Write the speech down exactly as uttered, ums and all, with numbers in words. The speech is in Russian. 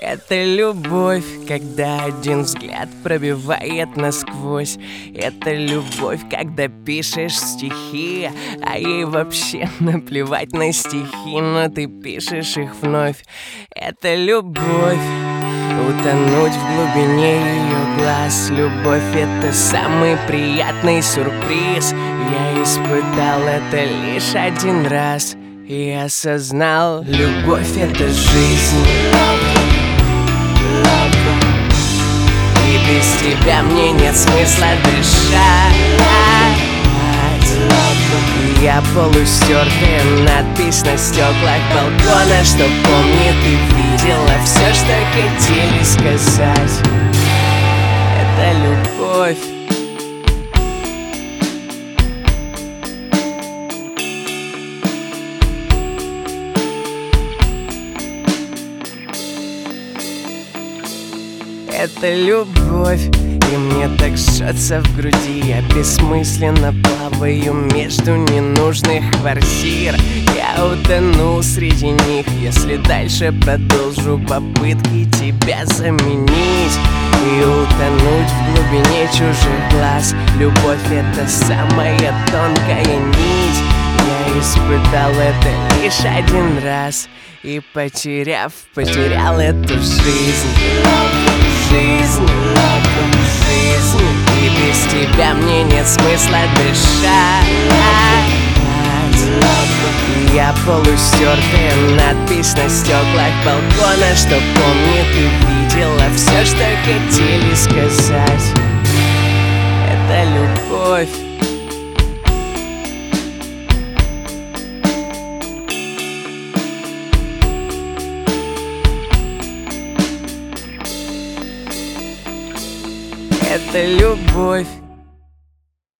Это любовь, когда один взгляд пробивает насквозь. Это любовь, когда пишешь стихи, а ей вообще наплевать на стихи, но ты пишешь их вновь. Это любовь, утонуть в глубине ее глаз. Любовь — это самый приятный сюрприз. Я испытал это лишь один раз и осознал: любовь — это жизнь. И без тебя мне нет смысла дышать. Я полустертая надпись на стеклах балкона, что помнит и видела все, что хотели сказать. Это любовь. Это любовь, и мне так жжется в груди. Я бессмысленно плаваю между ненужных квартир. Я утону среди них, если дальше продолжу попытки тебя заменить и утонуть в глубине чужих глаз. Любовь — это самая тонкая нить. Я испытал это лишь один раз и, потеряв, потерял эту жизнь. Жизнь, жизнь. И без тебя мне нет смысла дышать. Я полустертая надпись на стеклах балкона, что помнит и видела все, что хотели сказать. Это любовь. Это любовь.